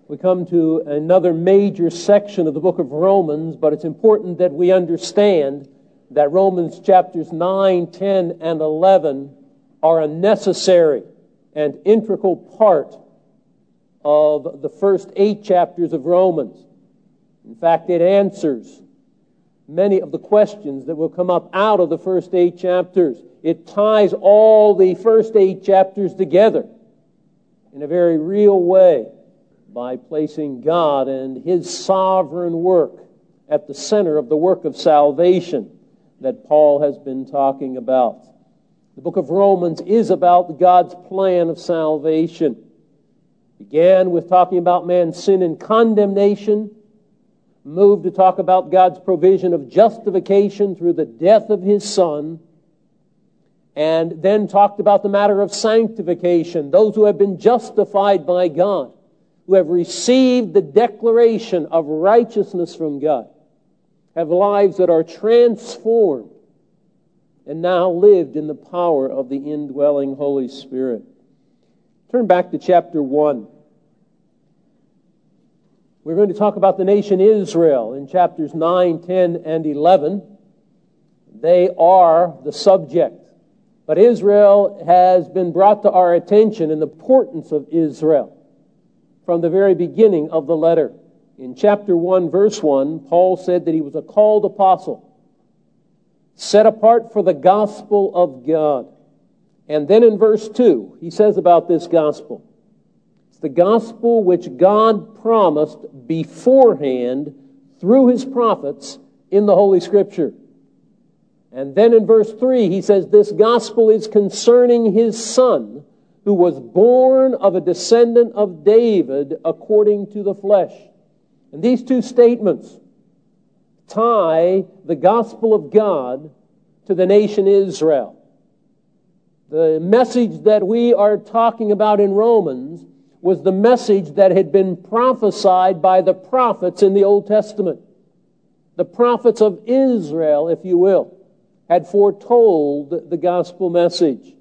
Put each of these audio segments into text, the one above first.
We come to another major section of the book of Romans, but it's important that we understand that Romans chapters 9, 10, and 11 are a necessary and integral part of the first 8 chapters of Romans. In fact, it answers many of the questions that will come up out of the first 8 chapters. It ties all the first 8 chapters together in a very real way by placing God and His sovereign work at the center of the work of salvation that Paul has been talking about. The book of Romans is about God's plan of salvation. It began with talking about man's sin and condemnation, moved to talk about God's provision of justification through the death of His Son, and then talked about the matter of sanctification, those who have been justified by God, who have received the declaration of righteousness from God, have lives that are transformed and now lived in the power of the indwelling Holy Spirit. Turn back to chapter 1. We're going to talk about the nation Israel in chapters 9, 10, and 11. They are the subject. But Israel has been brought to our attention, and the importance of Israel from the very beginning of the letter. In chapter 1, verse 1, Paul said that he was a called apostle, set apart for the gospel of God. And then in verse 2, he says about this gospel, it's the gospel which God promised beforehand through His prophets in the Holy Scripture. And then in verse 3, he says this gospel is concerning His Son, who was born of a descendant of David according to the flesh. And these two statements tie the gospel of God to the nation Israel. The message that we are talking about in Romans was the message that had been prophesied by the prophets in the Old Testament. The prophets of Israel, if you will, had foretold the gospel message.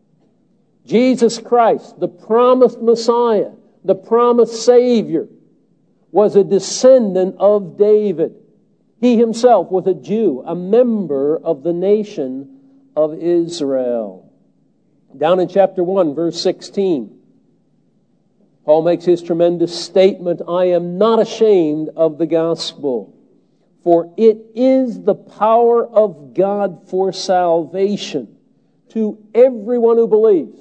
Jesus Christ, the promised Messiah, the promised Savior, was a descendant of David. He himself was a Jew, a member of the nation of Israel. Down in chapter 1, verse 16, Paul makes his tremendous statement, I am not ashamed of the gospel, for it is the power of God for salvation to everyone who believes,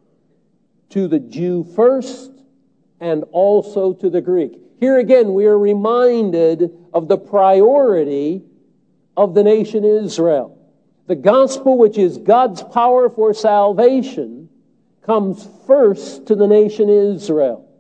to the Jew first and also to the Greek. Here again, we are reminded of the priority of the nation Israel. The gospel, which is God's power for salvation, comes first to the nation Israel.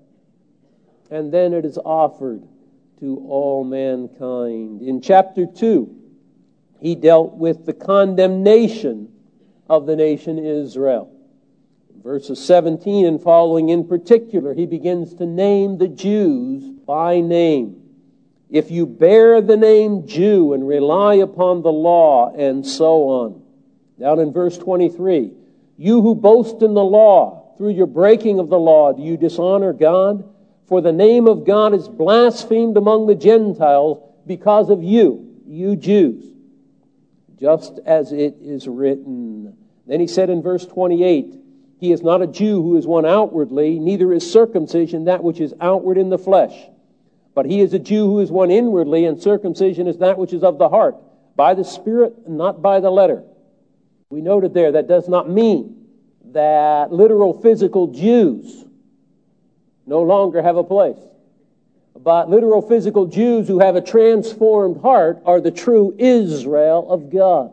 And then it is offered to all mankind. In chapter 2, he dealt with the condemnation of the nation Israel. Verses 17 and following in particular, he begins to name the Jews by name. If you bear the name Jew and rely upon the law, and so on. Down in verse 23, you who boast in the law, through your breaking of the law, do you dishonor God? For the name of God is blasphemed among the Gentiles because of you, you Jews, just as it is written. Then he said in verse 28, he is not a Jew who is one outwardly, neither is circumcision that which is outward in the flesh. But he is a Jew who is one inwardly, and circumcision is that which is of the heart, by the Spirit, not by the letter. We noted there that does not mean that literal physical Jews no longer have a place. But literal physical Jews who have a transformed heart are the true Israel of God.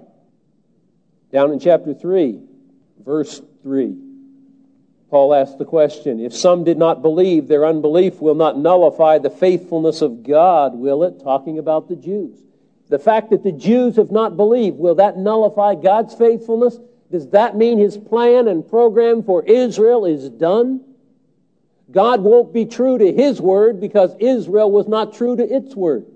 Down in chapter 3, verse 3. Paul asked the question, if some did not believe, their unbelief will not nullify the faithfulness of God, will it? Talking about the Jews. The fact that the Jews have not believed, will that nullify God's faithfulness? Does that mean His plan and program for Israel is done? God won't be true to His word because Israel was not true to its word.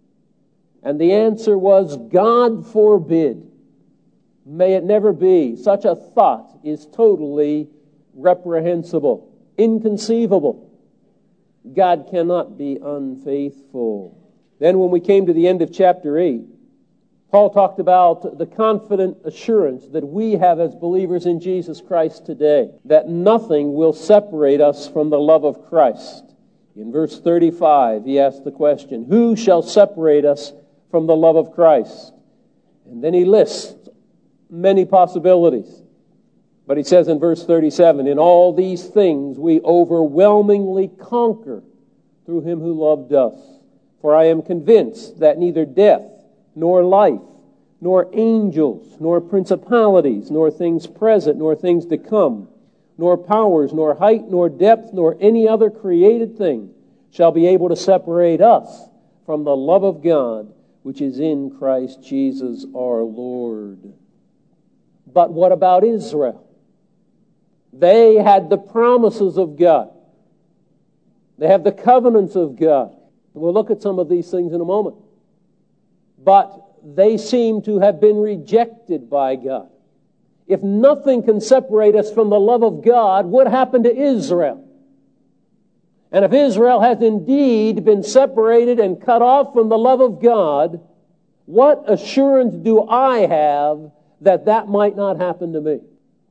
And the answer was, God forbid. May it never be. Such a thought is totally reprehensible, inconceivable. God cannot be unfaithful. Then when we came to the end of chapter 8, Paul talked about the confident assurance that we have as believers in Jesus Christ today, that nothing will separate us from the love of Christ. In verse 35, he asked the question, who shall separate us from the love of Christ? And then he lists many possibilities. But he says in verse 37, in all these things we overwhelmingly conquer through him who loved us. For I am convinced that neither death, nor life, nor angels, nor principalities, nor things present, nor things to come, nor powers, nor height, nor depth, nor any other created thing shall be able to separate us from the love of God, which is in Christ Jesus our Lord. But what about Israel? They had the promises of God. They have the covenants of God. And we'll look at some of these things in a moment. But they seem to have been rejected by God. If nothing can separate us from the love of God, what happened to Israel? And if Israel has indeed been separated and cut off from the love of God, what assurance do I have that that might not happen to me?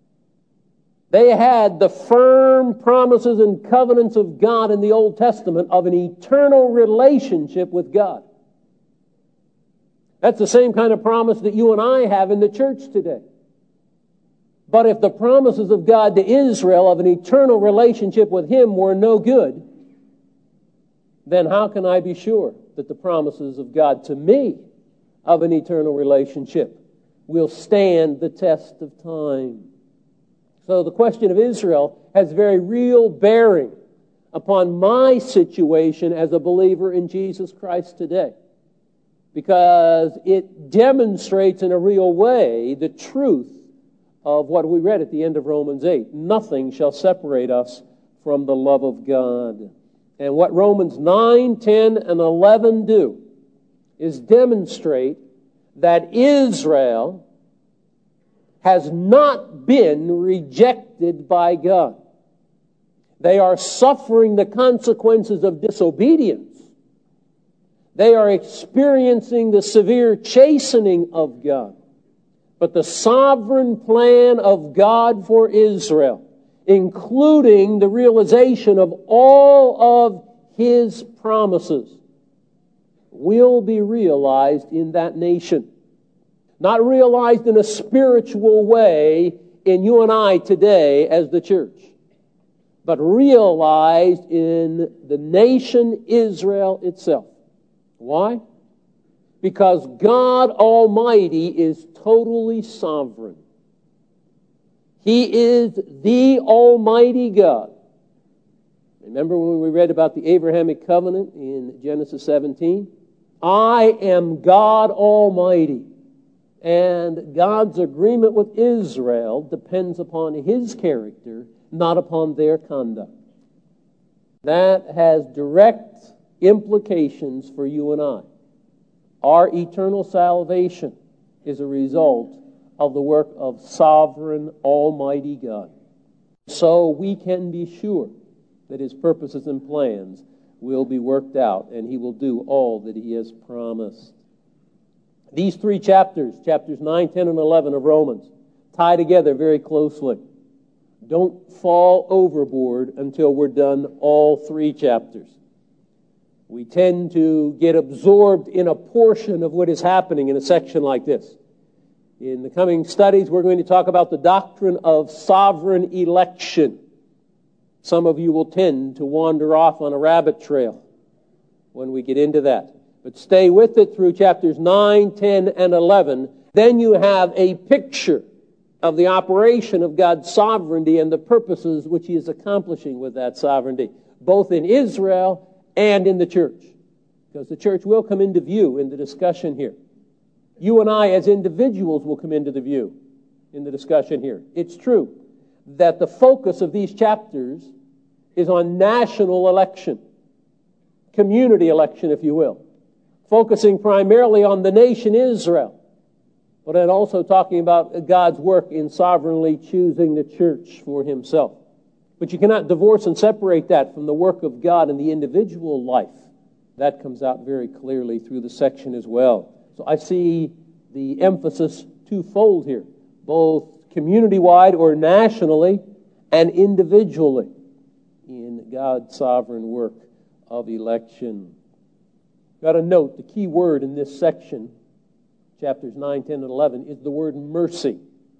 They had the firm promises and covenants of God in the Old Testament of an eternal relationship with God. That's the same kind of promise that you and I have in the church today. But if the promises of God to Israel of an eternal relationship with Him were no good, then how can I be sure that the promises of God to me of an eternal relationship will stand the test of time? So the question of Israel has very real bearing upon my situation as a believer in Jesus Christ today, because it demonstrates in a real way the truth of what we read at the end of Romans 8. Nothing shall separate us from the love of God. And what Romans 9, 10, and 11 do is demonstrate that Israel has not been rejected by God. They are suffering the consequences of disobedience. They are experiencing the severe chastening of God. But the sovereign plan of God for Israel, including the realization of all of His promises, will be realized in that nation. Not realized in a spiritual way in you and I today as the church, but realized in the nation Israel itself. Why? Because God Almighty is totally sovereign. He is the Almighty God. Remember when we read about the Abrahamic covenant in Genesis 17? I am God Almighty. And God's agreement with Israel depends upon His character, not upon their conduct. That has direct implications for you and I. Our eternal salvation is a result of the work of sovereign Almighty God. So we can be sure that His purposes and plans will be worked out, and He will do all that He has promised. These three chapters, chapters 9, 10, and 11 of Romans, tie together very closely. Don't fall overboard until we're done all three chapters. We tend to get absorbed in a portion of what is happening in a section like this. In the coming studies, we're going to talk about the doctrine of sovereign election. Some of you will tend to wander off on a rabbit trail when we get into that. But stay with it through chapters 9, 10, and 11. Then you have a picture of the operation of God's sovereignty and the purposes which He is accomplishing with that sovereignty, both in Israel and in the church. Because the church will come into view in the discussion here. You and I as individuals will come into the view in the discussion here. It's true that the focus of these chapters is on national election, community election, if you will, focusing primarily on the nation Israel, but then also talking about God's work in sovereignly choosing the church for Himself. But you cannot divorce and separate that from the work of God in the individual life. That comes out very clearly through the section as well. So I see the emphasis twofold here, both community-wide or nationally and individually in God's sovereign work of election. Got to note the key word in this section, chapters 9, 10, and 11, is the word mercy.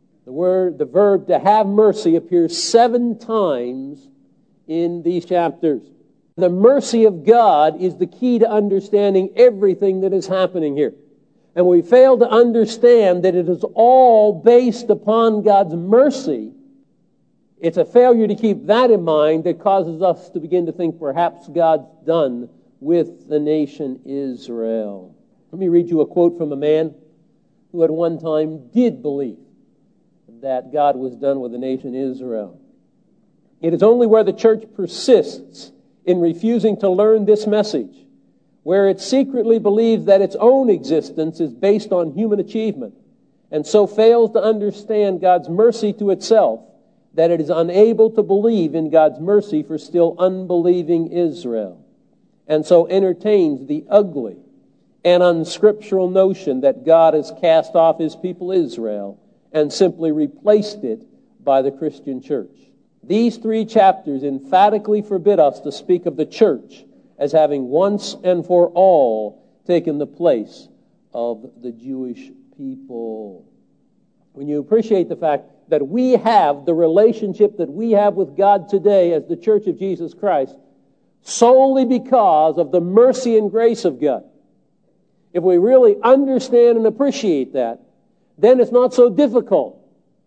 The verb to have mercy appears 7 times in these chapters. The mercy of God is the key to understanding everything that is happening here. And we fail to understand that it is all based upon God's mercy. It's a failure to keep that in mind that causes us to begin to think perhaps God's done with the nation Israel. Let me read you a quote from a man who at one time did believe that God was done with the nation Israel. It is only where the church persists in refusing to learn this message, where it secretly believes that its own existence is based on human achievement, and so fails to understand God's mercy to itself, that it is unable to believe in God's mercy for still unbelieving Israel, and so entertains the ugly and unscriptural notion that God has cast off His people Israel and simply replaced it by the Christian church. These 3 chapters emphatically forbid us to speak of the church as having once and for all taken the place of the Jewish people. When you appreciate the fact that we have the relationship that we have with God today as the Church of Jesus Christ solely because of the mercy and grace of God, if we really understand and appreciate that, then it's not so difficult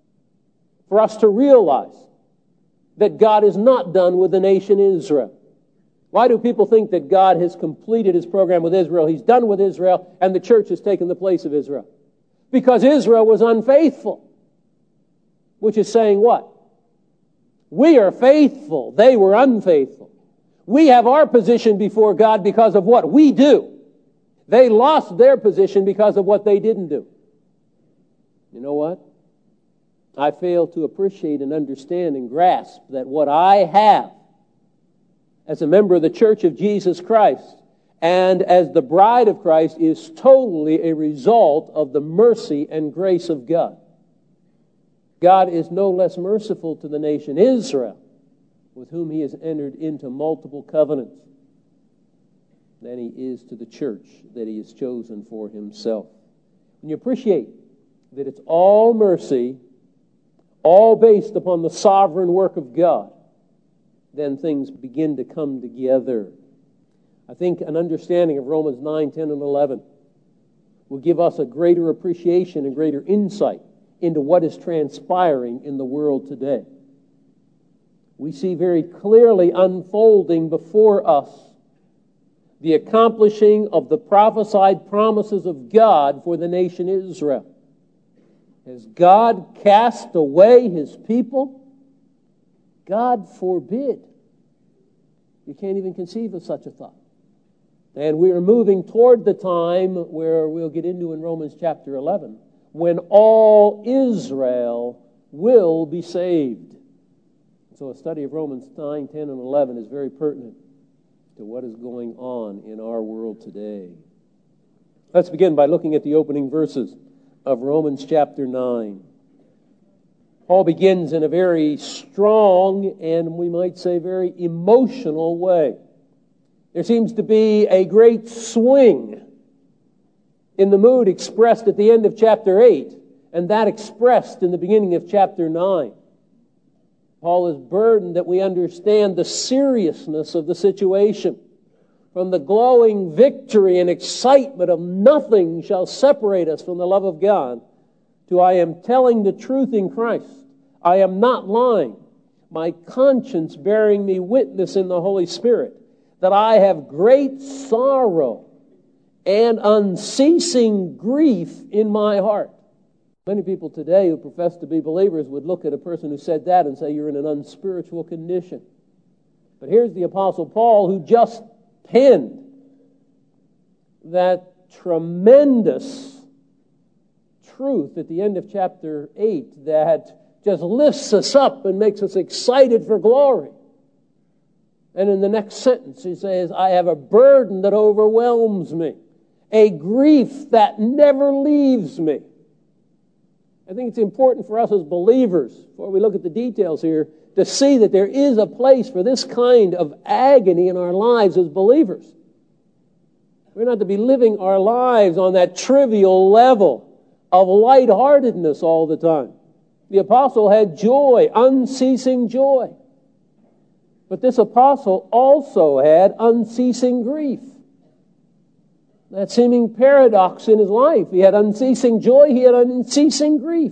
for us to realize that God is not done with the nation Israel. Why do people think that God has completed His program with Israel? He's done with Israel, and the church has taken the place of Israel. Because Israel was unfaithful. Which is saying what? We are faithful. They were unfaithful. We have our position before God because of what we do. They lost their position because of what they didn't do. You know what? I fail to appreciate and understand and grasp that what I have as a member of the Church of Jesus Christ and as the bride of Christ is totally a result of the mercy and grace of God. God is no less merciful to the nation Israel, with whom He has entered into multiple covenants, than He is to the church that He has chosen for Himself. When you appreciate that it's all mercy, all based upon the sovereign work of God, then things begin to come together. I think an understanding of Romans 9, 10, and 11 will give us a greater appreciation and greater insight into what is transpiring in the world today. We see very clearly unfolding before us the accomplishing of the prophesied promises of God for the nation Israel. Has God cast away His people? God forbid. You can't even conceive of such a thought. And we are moving toward the time where we'll get into in Romans chapter 11, when all Israel will be saved. So a study of Romans 9, 10, and 11 is very pertinent to what is going on in our world today. Let's begin by looking at the opening verses of Romans chapter 9. Paul begins in a very strong and we might say very emotional way. There seems to be a great swing in the mood expressed at the end of chapter 8 and that expressed in the beginning of chapter 9. Paul is burdened that we understand the seriousness of the situation. From the glowing victory and excitement of nothing shall separate us from the love of God, to I am telling the truth in Christ. I am not lying. My conscience bearing me witness in the Holy Spirit, that I have great sorrow and unceasing grief in my heart. Many people today who profess to be believers would look at a person who said that and say, you're in an unspiritual condition. But here's the Apostle Paul, who just penned that tremendous truth at the end of chapter 8, that just lifts us up and makes us excited for glory. And in the next sentence he says, I have a burden that overwhelms me, a grief that never leaves me. I think it's important for us as believers, before we look at the details here, to see that there is a place for this kind of agony in our lives as believers. We're not to be living our lives on that trivial level of lightheartedness all the time. The apostle had joy, unceasing joy. But this apostle also had unceasing grief. That seeming paradox in his life. He had unceasing joy, he had unceasing grief.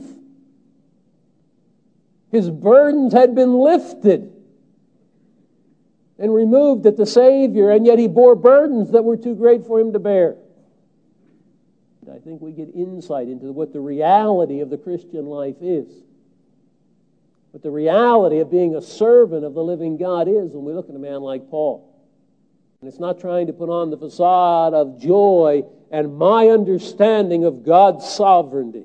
His burdens had been lifted and removed at the Savior, and yet he bore burdens that were too great for him to bear. I think we get insight into what the reality of the Christian life is. What the reality of being a servant of the living God is when we look at a man like Paul. And it's not trying to put on the facade of joy and my understanding of God's sovereignty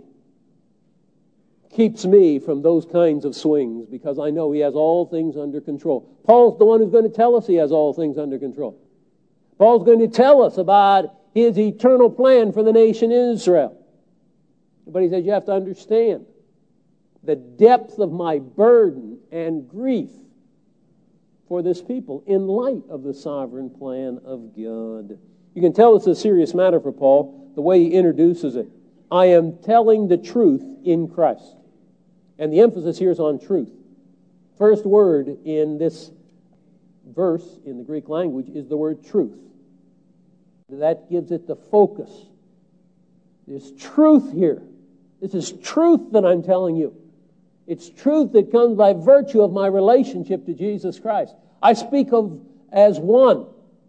keeps me from those kinds of swings, because I know he has all things under control. Paul's the one who's going to tell us he has all things under control. Paul's going to tell us about his eternal plan for the nation Israel. But he says you have to understand the depth of my burden and grief for this people in light of the sovereign plan of God. You can tell it's a serious matter for Paul, the way he introduces it. I am telling the truth in Christ. And the emphasis here is on truth. First word in this verse in the Greek language is the word truth. That gives it the focus. There's truth here. This is truth that I'm telling you. It's truth that comes by virtue of my relationship to Jesus Christ. I speak of as one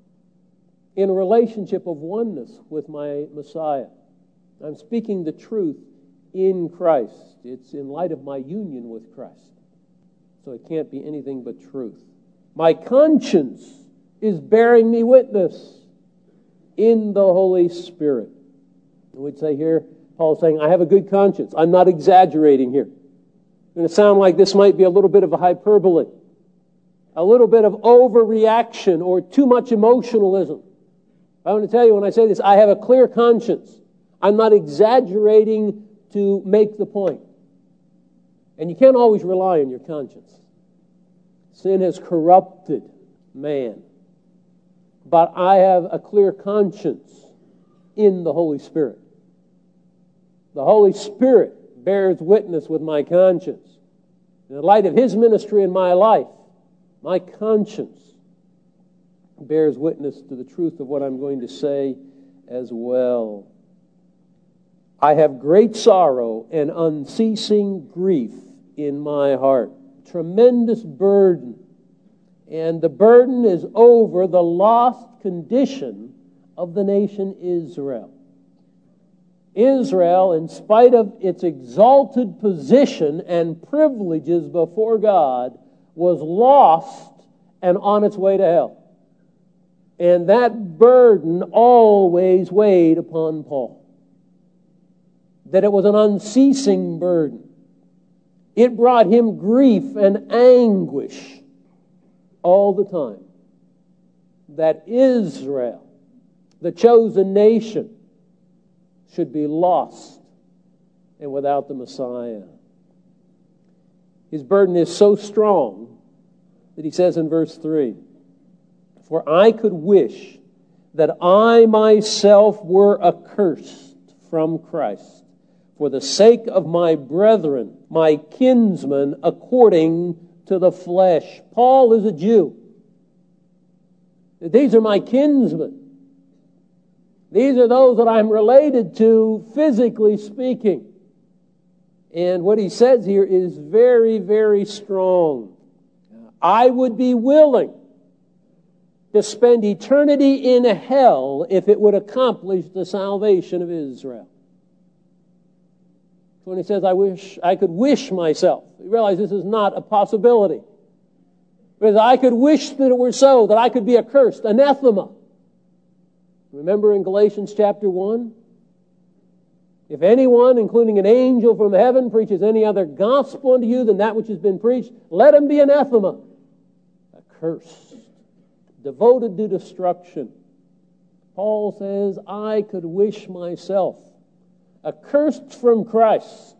in a relationship of oneness with my Messiah. I'm speaking the truth in Christ. It's in light of my union with Christ. So it can't be anything but truth. My conscience is bearing me witness in the Holy Spirit. And we'd say here, Paul's saying, I have a good conscience. I'm not exaggerating here. It's going to sound like this might be a little bit of a hyperbole, a little bit of overreaction or too much emotionalism. I want to tell you when I say this, I have a clear conscience. I'm not exaggerating to make the point. And you can't always rely on your conscience. Sin has corrupted man. But I have a clear conscience in the Holy Spirit. The Holy Spirit bears witness with my conscience. In the light of His ministry in my life, my conscience bears witness to the truth of what I'm going to say as well. I have great sorrow and unceasing grief in my heart. Tremendous burden. And the burden is over the lost condition of the nation Israel. Israel, in spite of its exalted position and privileges before God, was lost and on its way to hell. And that burden always weighed upon Paul. That it was an unceasing burden. It brought him grief and anguish all the time. That Israel, the chosen nation, should be lost and without the Messiah. His burden is so strong that he says in verse 3, for I could wish that I myself were accursed from Christ for the sake of my brethren, my kinsmen, according to the flesh. Paul is a Jew. These are my kinsmen. These are those that I'm related to, physically speaking. And what he says here is very, very strong. I would be willing to spend eternity in hell if it would accomplish the salvation of Israel. So when he says, I could wish myself, you realize this is not a possibility. Because I could wish that it were so, that I could be accursed, anathema. Remember in Galatians chapter 1? If anyone, including an angel from heaven, preaches any other gospel unto you than that which has been preached, let him be anathema, accursed, devoted to destruction. Paul says, I could wish myself accursed from Christ,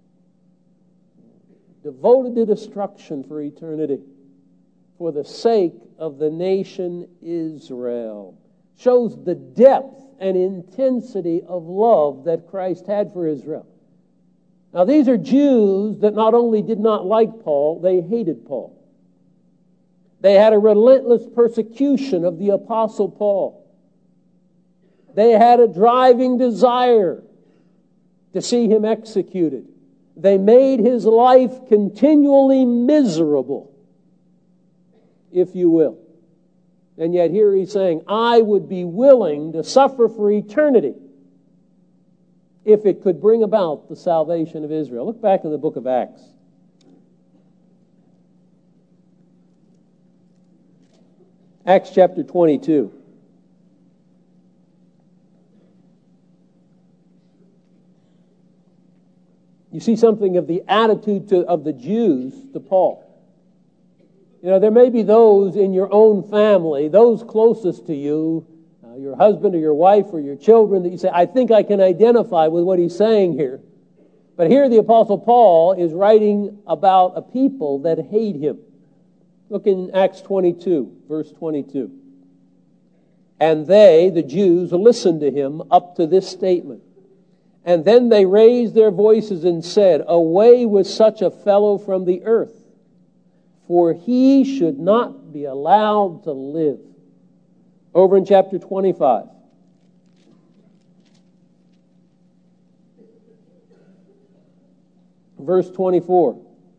devoted to destruction for eternity, for the sake of the nation Israel. Shows the depth and intensity of love that Christ had for Israel. Now, these are Jews that not only did not like Paul, they hated Paul. They had a relentless persecution of the Apostle Paul. They had a driving desire to see him executed. They made his life continually miserable, if you will. And yet here he's saying, I would be willing to suffer for eternity if it could bring about the salvation of Israel. Look back in the book of Acts. Acts chapter 22. You see something of the attitude of the Jews to Paul. You know, there may be those in your own family, those closest to you, your husband or your wife or your children, that you say, I think I can identify with what he's saying here. But here the Apostle Paul is writing about a people that hate him. Look in Acts 22, verse 22. And they, the Jews, listened to him up to this statement. And then they raised their voices and said, away with such a fellow from the earth, for he should not be allowed to live. Over in chapter 25. Verse 24.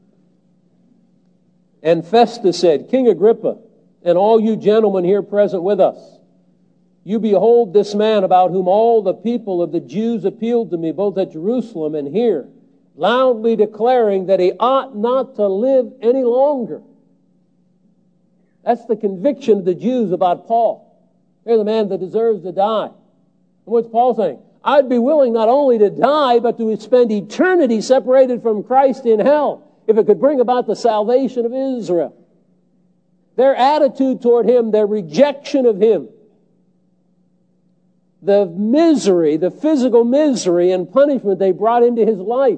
And Festus said, King Agrippa, and all you gentlemen here present with us, you behold this man about whom all the people of the Jews appealed to me, both at Jerusalem and here, loudly declaring that he ought not to live any longer. That's the conviction of the Jews about Paul. Here's a man that deserves to die. And what's Paul saying? I'd be willing not only to die, but to spend eternity separated from Christ in hell, if it could bring about the salvation of Israel. Their attitude toward him, their rejection of him, the misery, the physical misery and punishment they brought into his life,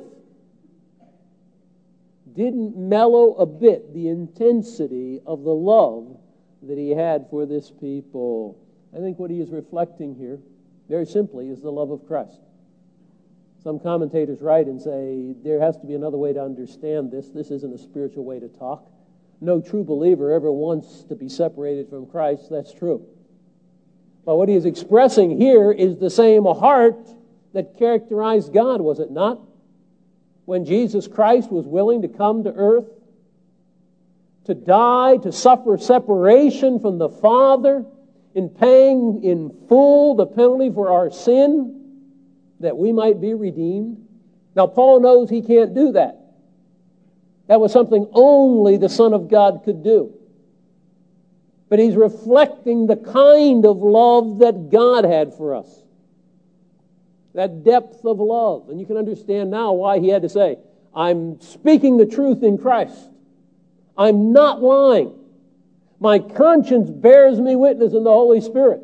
didn't mellow a bit the intensity of the love that he had for this people. I think what he is reflecting here, very simply, is the love of Christ. Some commentators write and say, there has to be another way to understand this. This isn't a spiritual way to talk. No true believer ever wants to be separated from Christ. That's true. But what he is expressing here is the same heart that characterized God, was it not? When Jesus Christ was willing to come to earth, to die, to suffer separation from the Father, in paying in full the penalty for our sin, that we might be redeemed. Now, Paul knows he can't do that. That was something only the Son of God could do. But he's reflecting the kind of love that God had for us. That depth of love. And you can understand now why he had to say, I'm speaking the truth in Christ. I'm not lying. My conscience bears me witness in the Holy Spirit.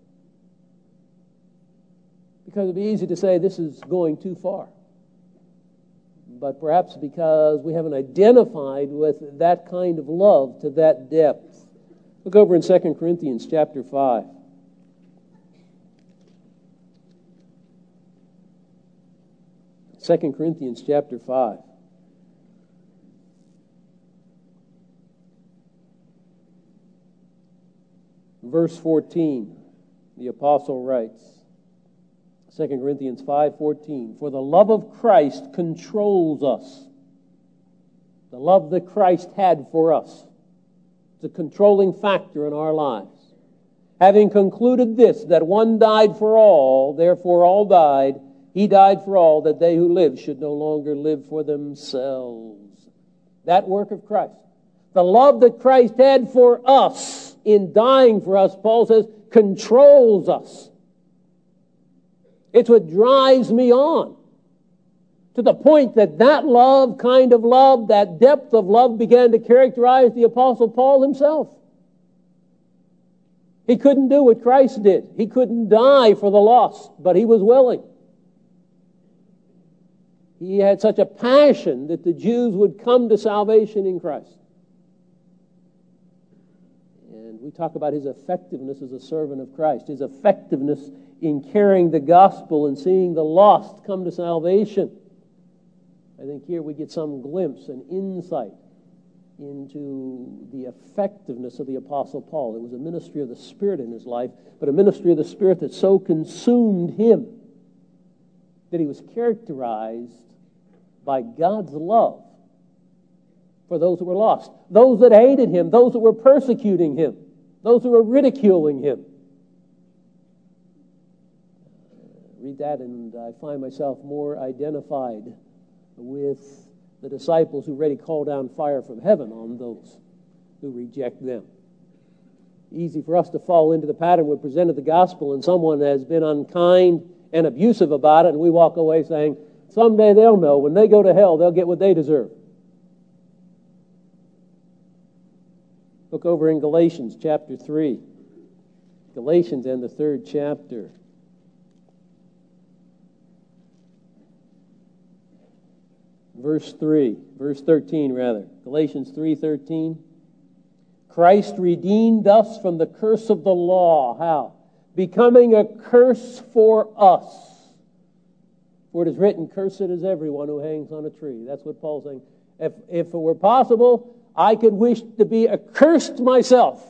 Because it'd be easy to say this is going too far. But perhaps because we haven't identified with that kind of love to that depth. Look over in 2 Corinthians chapter 5. Second Corinthians chapter 5. Verse 14, the apostle writes, 2 Corinthians 5:14, for the love of Christ controls us. The love that Christ had for us. It's a controlling factor in our lives. Having concluded this, that one died for all, therefore all died, he died for all, that they who live should no longer live for themselves. That work of Christ. The love that Christ had for us in dying for us, Paul says, controls us. It's what drives me on. to the point that that love, kind of love, that depth of love began to characterize the Apostle Paul himself. He couldn't do what Christ did. He couldn't die for the lost, but he was willing. He had such a passion that the Jews would come to salvation in Christ. And we talk about his effectiveness as a servant of Christ, his effectiveness in carrying the gospel and seeing the lost come to salvation. I think here we get some glimpse and insight into the effectiveness of the Apostle Paul. It was a ministry of the Spirit in his life, but a ministry of the Spirit that so consumed him that he was characterized by God's love for those who were lost, those that hated him, those that were persecuting him, those who were ridiculing him. Read that and I find myself more identified with the disciples who ready call down fire from heaven on those who reject them. Easy for us to fall into the pattern. We presented the gospel and someone has been unkind and abusive about it, and we walk away saying, someday they'll know. When they go to hell, they'll get what they deserve. Look over in Galatians chapter 3. Galatians and the 3rd chapter. Verse 13 rather. Galatians 3:13. Christ redeemed us from the curse of the law. How? Becoming a curse for us. For it is written, cursed is everyone who hangs on a tree. That's what Paul's saying. If it were possible, I could wish to be accursed myself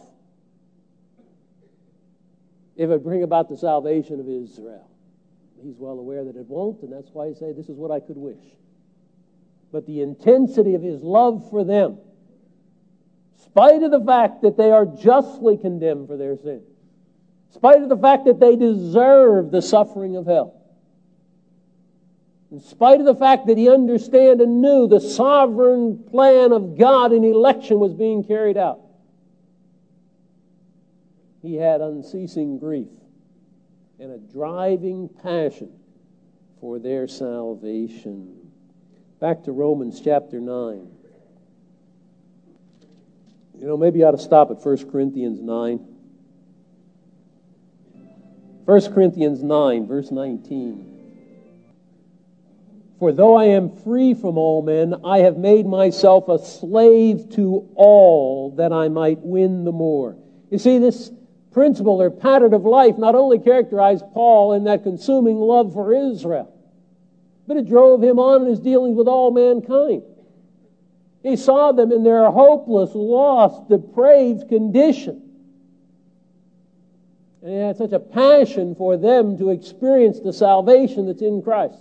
if it would bring about the salvation of Israel. He's well aware that it won't, and that's why he says, this is what I could wish. But the intensity of his love for them, in spite of the fact that they are justly condemned for their sin, in spite of the fact that they deserve the suffering of hell, in spite of the fact that he understood and knew the sovereign plan of God in election was being carried out, he had unceasing grief and a driving passion for their salvation. Back to Romans chapter 9. Maybe you ought to stop at 1 Corinthians 9. 1 Corinthians 9, verse 19. For though I am free from all men, I have made myself a slave to all that I might win the more. You see, this principle or pattern of life not only characterized Paul in that consuming love for Israel, but it drove him on in his dealings with all mankind. He saw them in their hopeless, lost, depraved condition. And he had such a passion for them to experience the salvation that's in Christ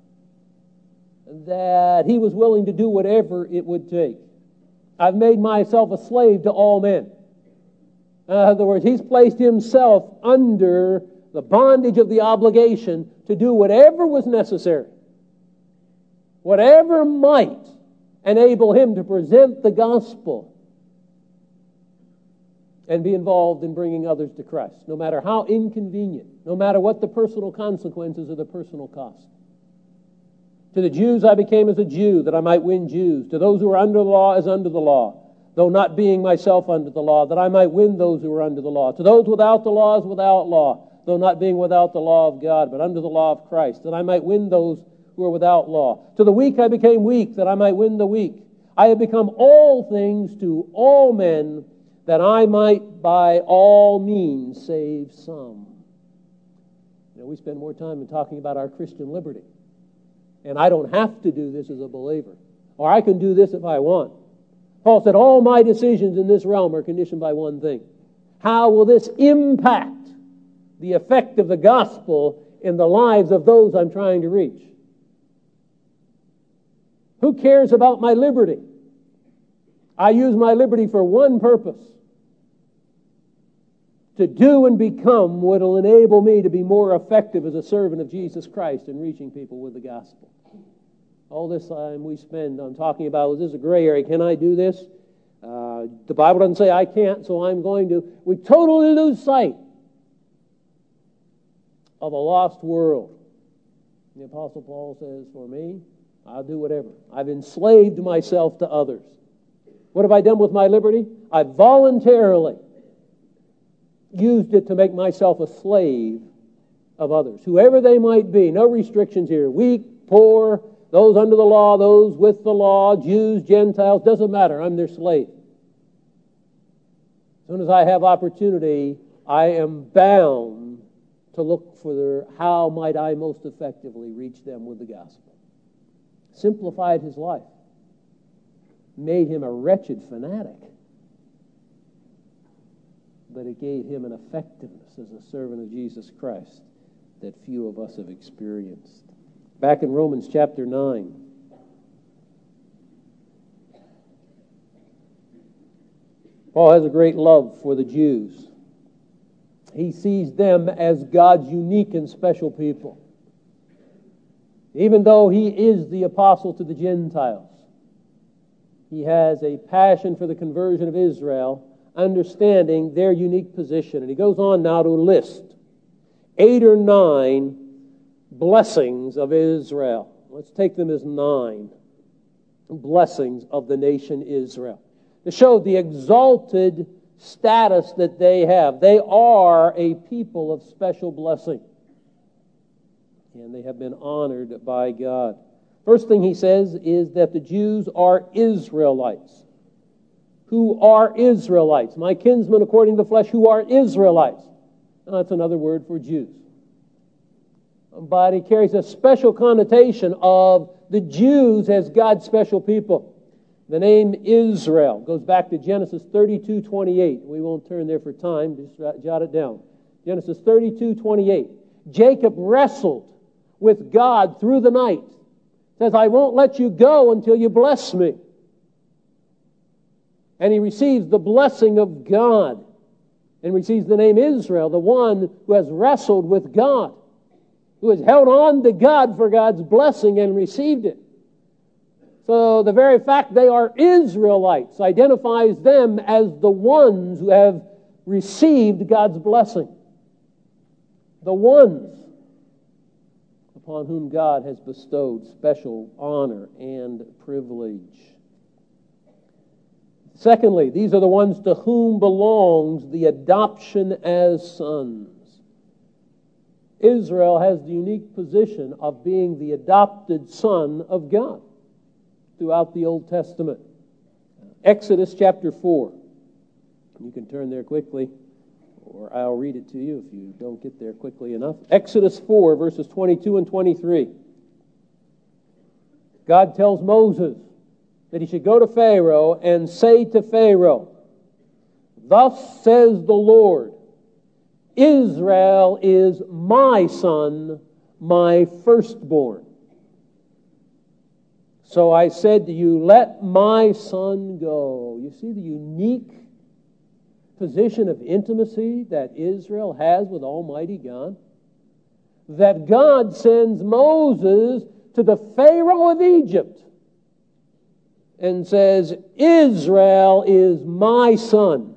that he was willing to do whatever it would take. I've made myself a slave to all men. In other words, he's placed himself under the bondage of the obligation to do whatever was necessary, whatever might enable him to present the gospel and be involved in bringing others to Christ, no matter how inconvenient, no matter what the personal consequences or the personal cost. To the Jews I became as a Jew, that I might win Jews. To those who are under the law, as under the law, though not being myself under the law, that I might win those who are under the law. To those without the law, as without law, though not being without the law of God, but under the law of Christ, that I might win those who are without law. To the weak I became weak, that I might win the weak. I have become all things to all men, that I might by all means save some. We spend more time in talking about our Christian liberty. And I don't have to do this as a believer. Or I can do this if I want. Paul said, all my decisions in this realm are conditioned by one thing. How will this impact the effect of the gospel in the lives of those I'm trying to reach? Who cares about my liberty? I use my liberty for one purpose: to do and become what will enable me to be more effective as a servant of Jesus Christ in reaching people with the gospel. All this time we spend on talking about, is this a gray area? Can I do this? The Bible doesn't say I can't, so I'm going to. We totally lose sight of a lost world. The Apostle Paul says, for me, I'll do whatever. I've enslaved myself to others. What have I done with my liberty? I voluntarily used it to make myself a slave of others, whoever they might be. No restrictions here. Weak, poor, those under the law, those with the law, Jews, Gentiles, doesn't matter. I'm their slave. As soon as I have opportunity, I am bound to look for how might I most effectively reach them with the gospel. Simplified his life. Made him a wretched fanatic. But it gave him an effectiveness as a servant of Jesus Christ that few of us have experienced. Back in Romans chapter 9. Paul has a great love for the Jews. He sees them as God's unique and special people. Even though he is the apostle to the Gentiles, he has a passion for the conversion of Israel, understanding their unique position. And he goes on now to list 8 or 9 blessings of Israel. Let's take them as 9 blessings of the nation Israel, to show the exalted status that they have. They are a people of special blessing, and they have been honored by God. First thing he says is that the Jews are Israelites. Who are Israelites? My kinsmen according to the flesh, who are Israelites? That's another word for Jews. But it carries a special connotation of the Jews as God's special people. The name Israel goes back to Genesis 32:28. We won't turn there for time, just jot it down. Genesis 32:28. Jacob wrestled with God through the night. Says, I won't let you go until you bless me. And he receives the blessing of God and receives the name Israel, the one who has wrestled with God, who has held on to God for God's blessing and received it. So the very fact they are Israelites identifies them as the ones who have received God's blessing. The ones upon whom God has bestowed special honor and privilege. Secondly, these are the ones to whom belongs the adoption as sons. Israel has the unique position of being the adopted son of God throughout the Old Testament. Exodus chapter 4. You can turn there quickly, or I'll read it to you if you don't get there quickly enough. Exodus 4, verses 22 and 23. God tells Moses that he should go to Pharaoh and say to Pharaoh, Thus says the Lord, Israel is my son, my firstborn. So I said to you, let my son go. You see the unique position of intimacy that Israel has with Almighty God? That God sends Moses to the Pharaoh of Egypt and says, Israel is my son.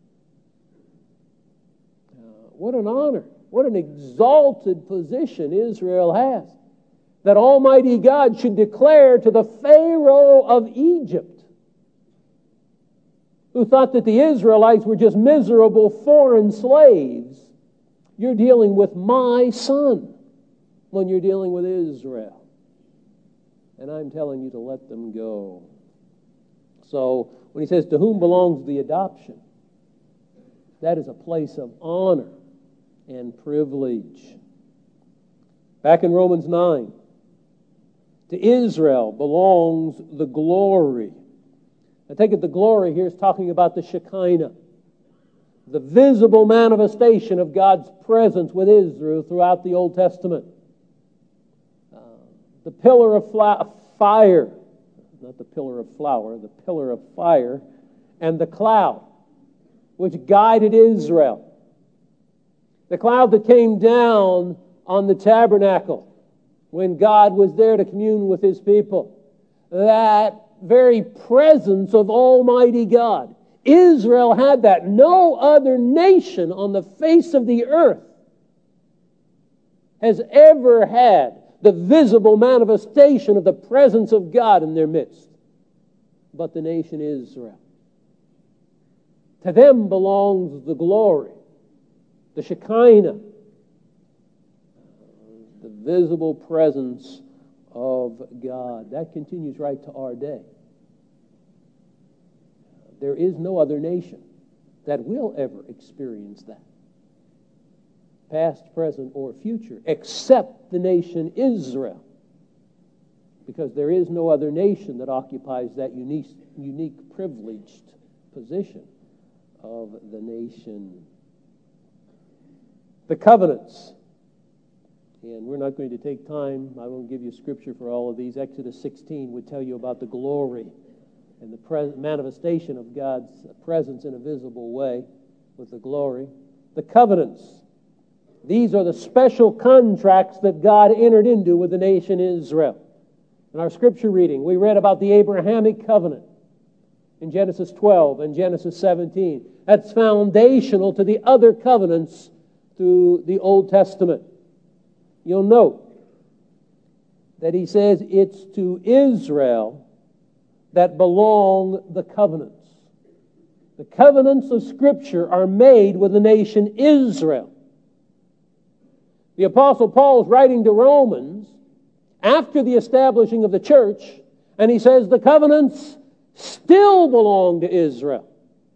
What an honor. What an exalted position Israel has. That Almighty God should declare to the Pharaoh of Egypt, who thought that the Israelites were just miserable foreign slaves, you're dealing with my son when you're dealing with Israel. And I'm telling you to let them go. So when he says, to whom belongs the adoption, that is a place of honor and privilege. Back in Romans 9, to Israel belongs the glory. I take it the glory here is talking about the Shekinah, the visible manifestation of God's presence with Israel throughout the Old Testament. The pillar of fire, not the pillar of flour, the pillar of fire, and the cloud, which guided Israel. The cloud that came down on the tabernacle when God was there to commune with His people. That very presence of Almighty God. Israel had that. No other nation on the face of the earth has ever had the visible manifestation of the presence of God in their midst, but the nation Israel. To them belongs the glory, the Shekinah, the visible presence of God. That continues right to our day. There is no other nation that will ever experience that, past, present, or future, except the nation Israel, because there is no other nation that occupies that unique privileged position of the nation. The covenants, and we're not going to take time, I won't give you scripture for all of these. Exodus 16 would tell you about the glory and the manifestation of God's presence in a visible way with the glory. The covenants, these are the special contracts that God entered into with the nation Israel. In our scripture reading, we read about the Abrahamic covenant in Genesis 12 and Genesis 17. That's foundational to the other covenants through the Old Testament. You'll note that he says it's to Israel that belong the covenants. The covenants of Scripture are made with the nation Israel. The Apostle Paul is writing to Romans after the establishing of the church, and he says the covenants still belong to Israel.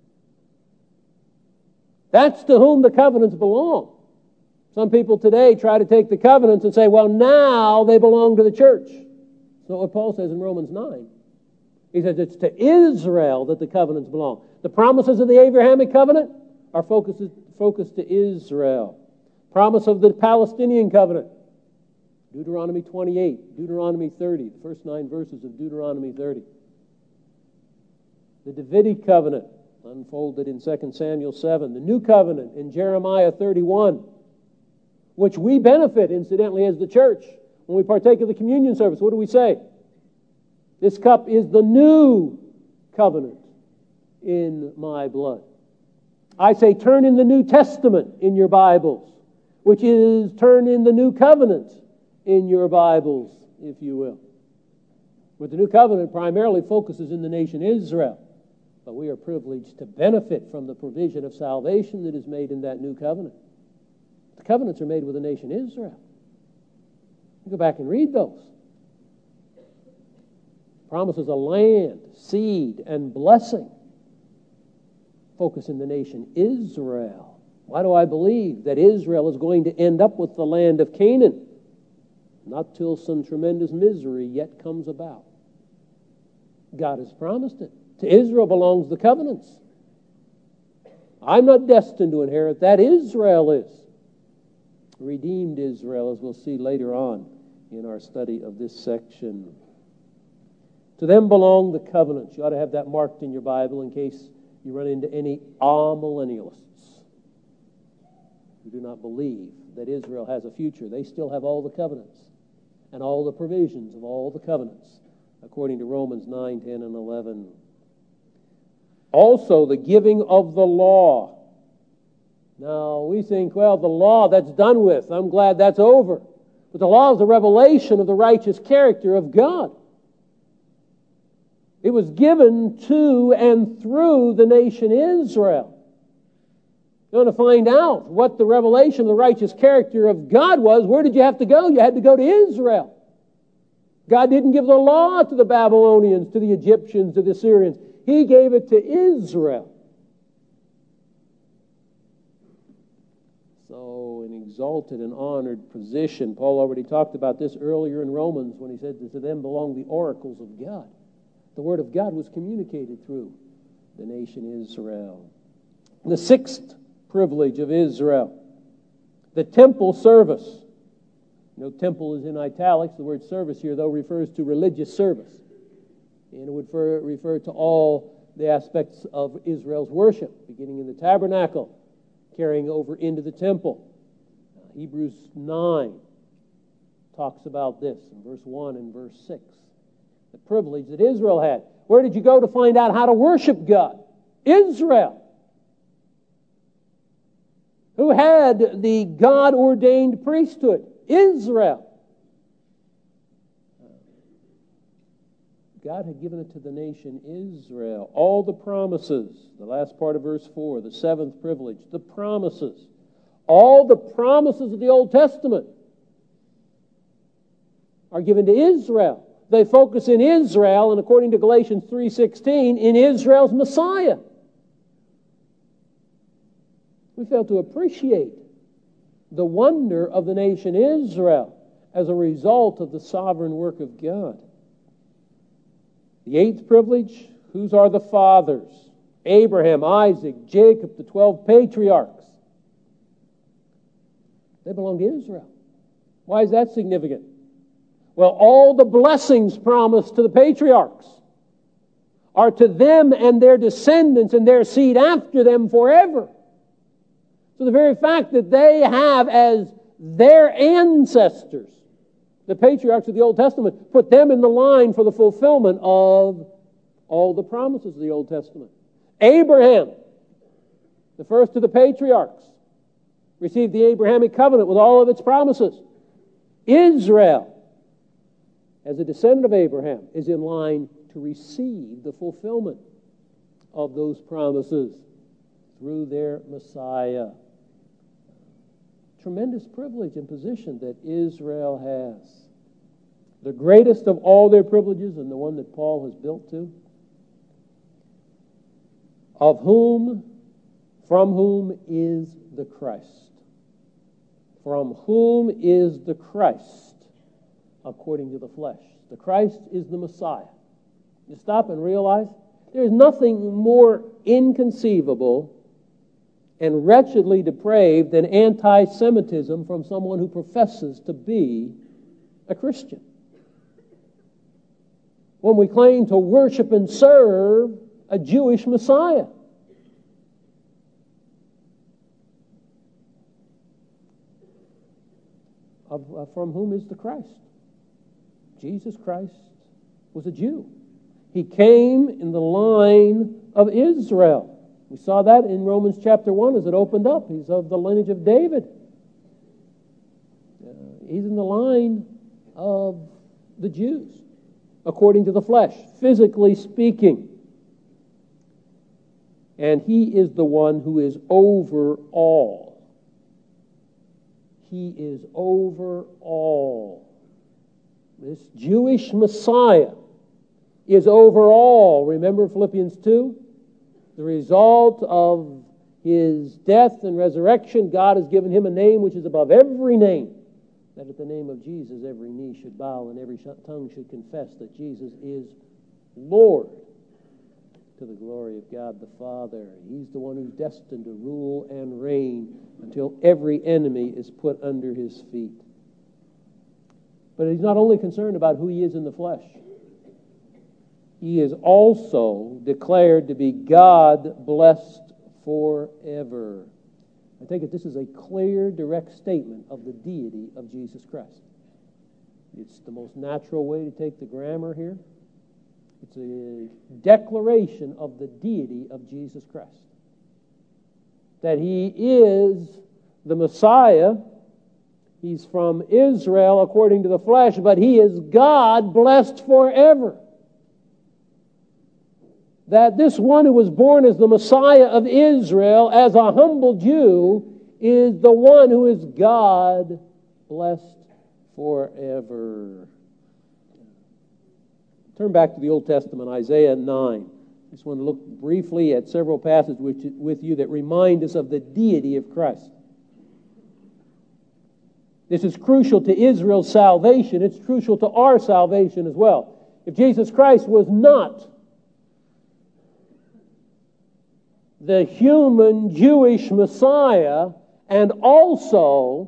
That's to whom the covenants belong. Some people today try to take the covenants and say, well, now they belong to the church. That's not what Paul says in Romans 9. He says it's to Israel that the covenants belong. The promises of the Abrahamic covenant are focused to Israel. Promise of the Palestinian covenant, Deuteronomy 28, Deuteronomy 30, the first 9 verses of Deuteronomy 30. The Davidic covenant, unfolded in 2 Samuel 7. The new covenant in Jeremiah 31, which we benefit, incidentally, as the church. When we partake of the communion service, what do we say? This cup is the new covenant in my blood. I say turn in the New Testament in your Bibles, which is turn in the new covenant in your Bibles, if you will. But the new covenant primarily focuses in the nation Israel. But we are privileged to benefit from the provision of salvation that is made in that new covenant. The covenants are made with the nation Israel. You go back and read those. Promises of land, seed, and blessing focus in the nation Israel. Why do I believe that Israel is going to end up with the land of Canaan? Not till some tremendous misery yet comes about. God has promised it. To Israel belongs the covenants. I'm not destined to inherit that. Israel is. Redeemed Israel, as we'll see later on in our study of this section. To them belong the covenants. You ought to have that marked in your Bible in case you run into any amillennialists who do not believe that Israel has a future. They still have all the covenants and all the provisions of all the covenants, according to Romans 9, 10, and 11. Also, the giving of the law. Now, we think, well, the law, that's done with. I'm glad that's over. But the law is the revelation of the righteous character of God. It was given to and through the nation Israel. You want to find out what the revelation of the righteous character of God was, where did you have to go? You had to go to Israel. God didn't give the law to the Babylonians, to the Egyptians, to the Syrians. He gave it to Israel. So, an exalted and honored position. Paul already talked about this earlier in Romans when he said that to them belong the oracles of God. The Word of God was communicated through the nation Israel. The sixth privilege of Israel, the temple service. You know, temple is in italics. The word service here, though, refers to religious service. And it would refer to all the aspects of Israel's worship, beginning in the tabernacle, carrying over into the temple. Hebrews 9 talks about this in verse 1 and verse 6. The privilege that Israel had. Where did you go to find out how to worship God? Israel. Who had the God-ordained priesthood? Israel. God had given it to the nation Israel. All the promises, the last part of verse 4, the seventh privilege, the promises, all the promises of the Old Testament are given to Israel. They focus in Israel, and according to Galatians 3:16, in Israel's Messiah. We fail to appreciate the wonder of the nation Israel as a result of the sovereign work of God. The eighth privilege, whose are the fathers? Abraham, Isaac, Jacob, the 12 patriarchs. They belong to Israel. Why is that significant? Well, all the blessings promised to the patriarchs are to them and their descendants and their seed after them forever. So the very fact that they have as their ancestors, the patriarchs of the Old Testament, put them in the line for the fulfillment of all the promises of the Old Testament. Abraham, the first of the patriarchs, received the Abrahamic covenant with all of its promises. Israel, as a descendant of Abraham, is in line to receive the fulfillment of those promises through their Messiah. Tremendous privilege and position that Israel has. The greatest of all their privileges, and the one that Paul has built to, from whom is the Christ. From whom is the Christ, according to the flesh. The Christ is the Messiah. You stop and realize there is nothing more inconceivable and wretchedly depraved than anti-Semitism from someone who professes to be a Christian. When we claim to worship and serve a Jewish Messiah. From whom is the Christ? Jesus Christ was a Jew. He came in the line of Israel. We saw that in Romans chapter 1 as it opened up. He's of the lineage of David. He's in the line of the Jews, according to the flesh, physically speaking. And he is the one who is over all. He is over all. This Jewish Messiah is over all. Remember Philippians 2? The result of his death and resurrection, God has given him a name which is above every name, that at the name of Jesus every knee should bow and every tongue should confess that Jesus is Lord, to the glory of God the Father. He's the one who's destined to rule and reign until every enemy is put under his feet. But he's not only concerned about who he is in the flesh. He is also declared to be God blessed forever. I take it this is a clear, direct statement of the deity of Jesus Christ. It's the most natural way to take the grammar here. It's a declaration of the deity of Jesus Christ. That he is the Messiah. He's from Israel according to the flesh, but he is God blessed forever. That this one who was born as the Messiah of Israel, as a humble Jew, is the one who is God blessed forever. Turn back to the Old Testament, Isaiah 9. I just want to look briefly at several passages with you that remind us of the deity of Christ. This is crucial to Israel's salvation. It's crucial to our salvation as well. If Jesus Christ was not the human Jewish Messiah and also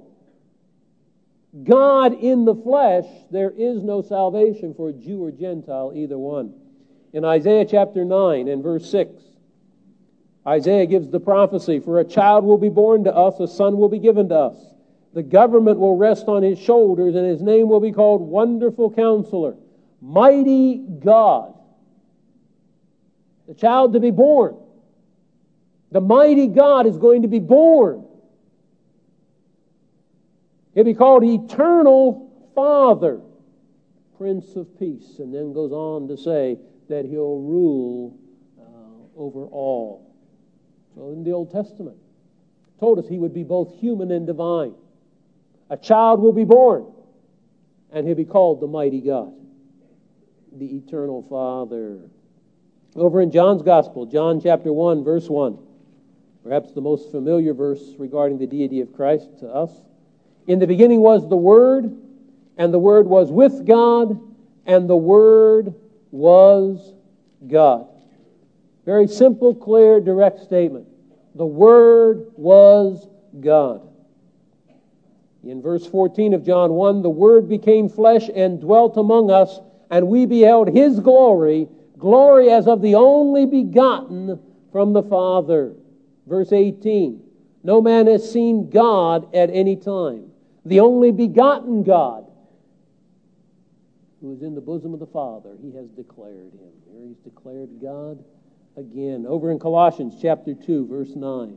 God in the flesh, there is no salvation for Jew or Gentile, either one. In Isaiah chapter 9 and verse 6, Isaiah gives the prophecy, "For a child will be born to us, a son will be given to us. The government will rest on his shoulders, and his name will be called Wonderful Counselor, Mighty God." The child to be born. The mighty God is going to be born. He'll be called Eternal Father. Prince of Peace, and then goes on to say that He'll rule over all. So in the Old Testament, told us He would be both human and divine. A child will be born, and He'll be called the Mighty God, the Eternal Father. Over in John's Gospel, John chapter 1, verse 1, perhaps the most familiar verse regarding the deity of Christ to us. In the beginning was the Word, and the Word was with God, and the Word was God. Very simple, clear, direct statement. The Word was God. In verse 14 of John 1, the Word became flesh and dwelt among us, and we beheld His glory, glory as of the only begotten from the Father. Verse 18, no man has seen God at any time. The only begotten God, who is in the bosom of the Father, He has declared Him. Here He's declared God again. Over in Colossians chapter 2, verse 9.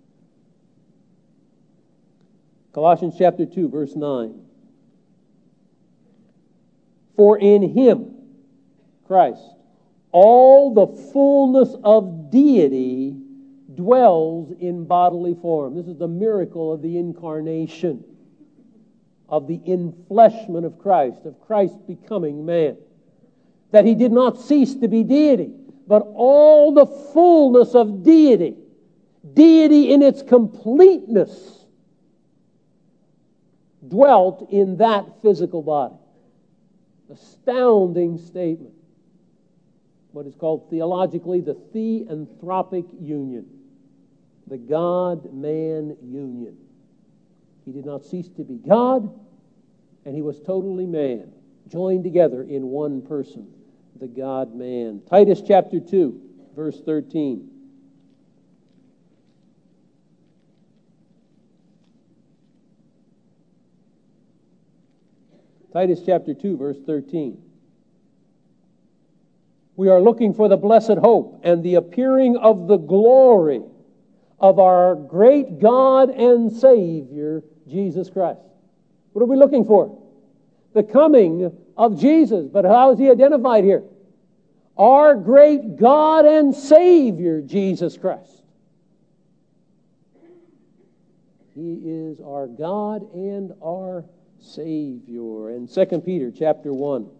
Colossians chapter 2, verse 9. For in Him, Christ, all the fullness of deity dwells in bodily form. This is the miracle of the incarnation, of the enfleshment of Christ becoming man. That He did not cease to be deity, but all the fullness of deity, deity in its completeness, dwelt in that physical body. Astounding statement. What is called theologically the theanthropic union. The God-man union. He did not cease to be God, and He was totally man, joined together in one person, the God-man. Titus chapter 2, verse 13. Titus chapter 2, verse 13. We are looking for the blessed hope and the appearing of the glory of our great God and Savior, Jesus Christ. What are we looking for? The coming of Jesus. But how is He identified here? Our great God and Savior, Jesus Christ. He is our God and our Savior. And 2 Peter chapter 1.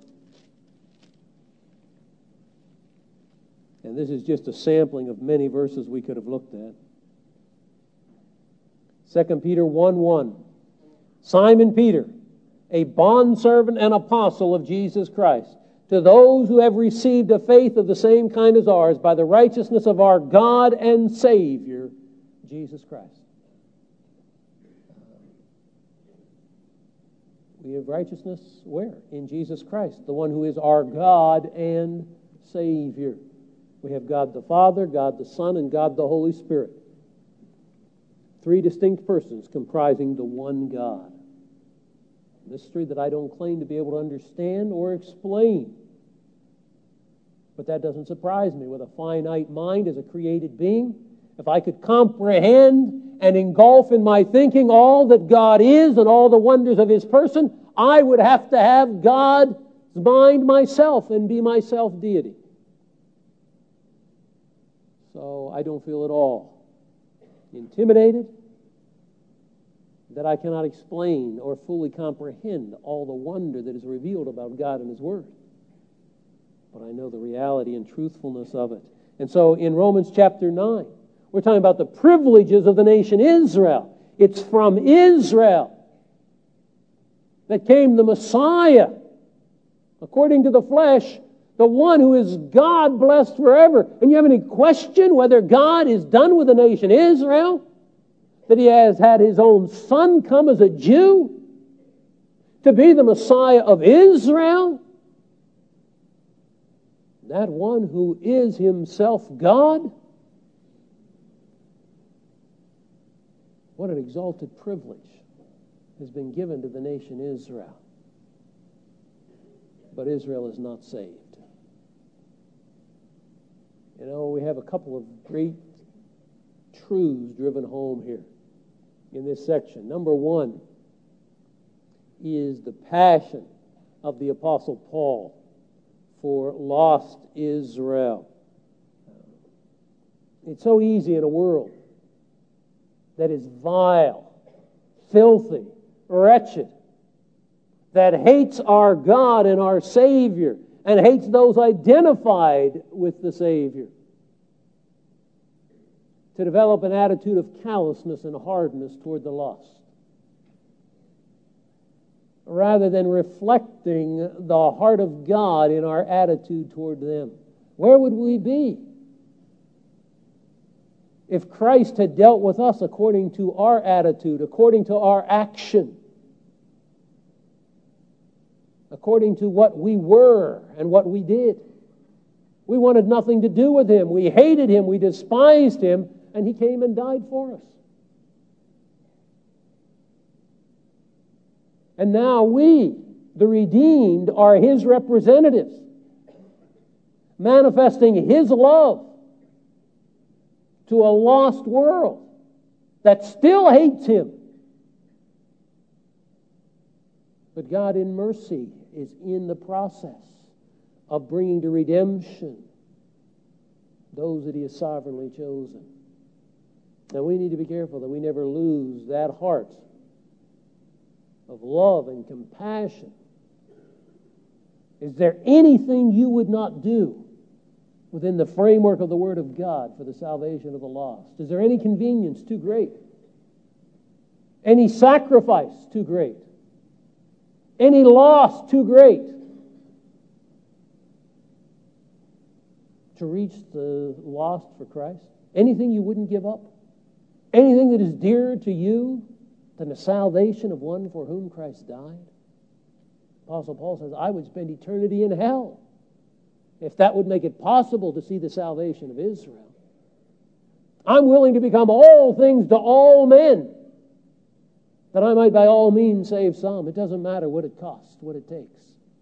And this is just a sampling of many verses we could have looked at. 2 Peter 1:1. Simon Peter, a bondservant and apostle of Jesus Christ, to those who have received a faith of the same kind as ours by the righteousness of our God and Savior, Jesus Christ. We have righteousness where? In Jesus Christ, the one who is our God and Savior. We have God the Father, God the Son, and God the Holy Spirit. Three distinct persons comprising the one God. A mystery that I don't claim to be able to understand or explain. But that doesn't surprise me. With a finite mind as a created being, if I could comprehend and engulf in my thinking all that God is and all the wonders of His person, I would have to have God's mind myself and be myself deity. So I don't feel at all intimidated that I cannot explain or fully comprehend all the wonder that is revealed about God and His Word. But I know the reality and truthfulness of it. And so in Romans chapter 9, we're talking about the privileges of the nation Israel. It's from Israel that came the Messiah, according to the flesh, the one who is God blessed forever. And you have any question whether God is done with the nation Israel? That He has had His own Son come as a Jew to be the Messiah of Israel? That one who is Himself God? What an exalted privilege has been given to the nation Israel. But Israel is not saved. You know, we have a couple of great truths driven home here in this section. Number one is the passion of the Apostle Paul for lost Israel. It's so easy in a world that is vile, filthy, wretched, that hates our God and our Savior and hates those identified with the Savior, to develop an attitude of callousness and hardness toward the lost, rather than reflecting the heart of God in our attitude toward them. Where would we be if Christ had dealt with us according to our attitude, according to our action, according to what we were and what we did? We wanted nothing to do with Him. We hated Him. We despised Him. And He came and died for us. And now we, the redeemed, are His representatives, manifesting His love to a lost world that still hates Him. But God in mercy is in the process of bringing to redemption those that He has sovereignly chosen. And we need to be careful that we never lose that heart of love and compassion. Is there anything you would not do within the framework of the Word of God for the salvation of the lost? Is there any convenience too great? Any sacrifice too great? Any loss too great to reach the lost for Christ? Anything you wouldn't give up? Anything that is dearer to you than the salvation of one for whom Christ died? Apostle Paul says, I would spend eternity in hell if that would make it possible to see the salvation of Israel. I'm willing to become all things to all men, that I might by all means save some. It doesn't matter what it costs, what it takes.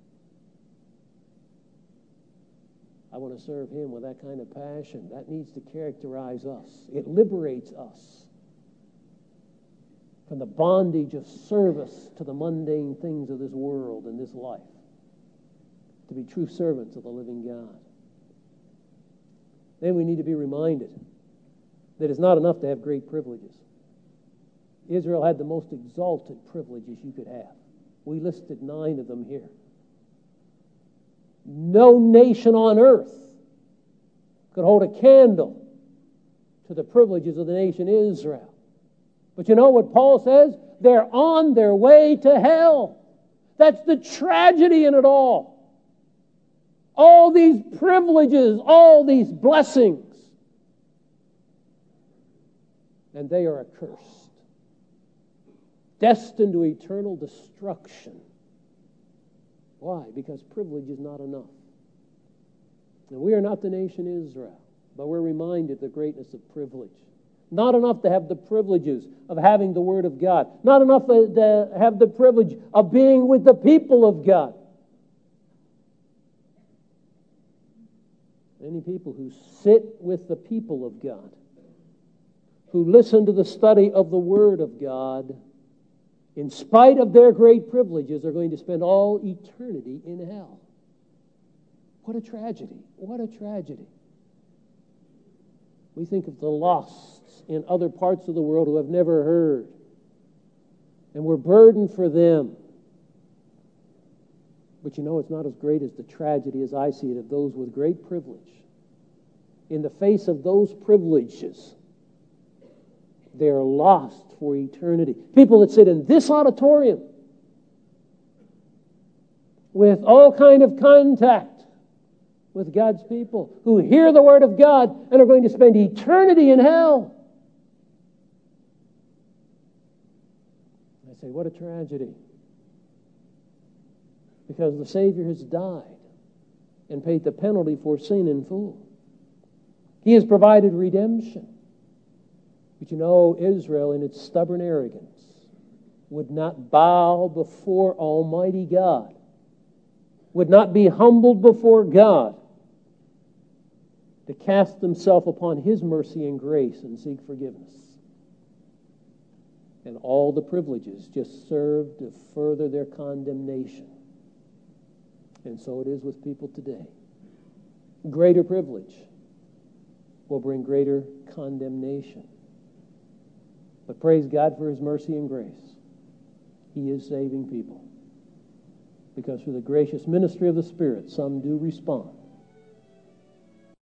I want to serve Him with that kind of passion. That needs to characterize us. It liberates us from the bondage of service to the mundane things of this world and this life, to be true servants of the living God. Then we need to be reminded that it's not enough to have great privileges. Israel had the most exalted privileges you could have. We listed 9 of them here. No nation on earth could hold a candle to the privileges of the nation Israel. But you know what Paul says? They're on their way to hell. That's the tragedy in it all. All these privileges, all these blessings, and they are accursed, destined to eternal destruction. Why? Because privilege is not enough. And we are not the nation Israel, but we're reminded of the greatness of privilege. Not enough to have the privileges of having the Word of God. Not enough to have the privilege of being with the people of God. Many people who sit with the people of God, who listen to the study of the Word of God, in spite of their great privileges, are going to spend all eternity in hell. What a tragedy. What a tragedy. We think of the lost in other parts of the world who have never heard, and we're burdened for them. But you know, it's not as great as the tragedy, as I see it, of those with great privilege. In the face of those privileges, they are lost for eternity. People that sit in this auditorium with all kind of contact with God's people, who hear the Word of God and are going to spend eternity in hell. I say, what a tragedy. Because the Savior has died and paid the penalty for sin in full. He has provided redemption. But you know, Israel, in its stubborn arrogance, would not bow before Almighty God, would not be humbled before God to cast themselves upon His mercy and grace and seek forgiveness. And all the privileges just served to further their condemnation And so it is with people today. Greater privilege will bring greater condemnation. But praise God for His mercy and grace. He is saving people. Because through the gracious ministry of the Spirit, some do respond